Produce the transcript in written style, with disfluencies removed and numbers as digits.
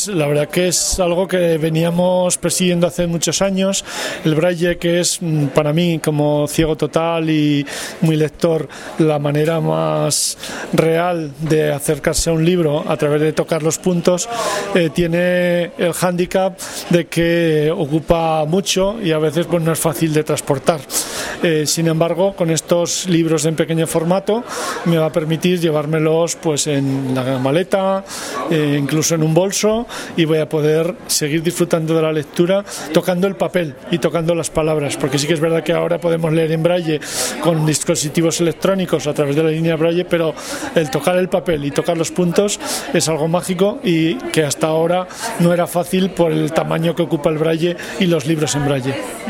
Pues la verdad que es algo que veníamos persiguiendo hace muchos años. El braille, que es para mí, como ciego total y muy lector, la manera más real de acercarse a un libro a través de tocar los puntos, tiene el hándicap de que ocupa mucho y a veces pues no es fácil de transportar. Sin embargo, con estos libros en pequeño formato me va a permitir llevármelos pues en la maleta, incluso en un bolso, y voy a poder seguir disfrutando de la lectura tocando el papel y tocando las palabras, porque sí que es verdad que ahora podemos leer en braille con dispositivos electrónicos a través de la línea braille, pero el tocar el papel y tocar los puntos es algo mágico y que hasta ahora no era fácil por el tamaño que ocupa el braille y los libros en braille.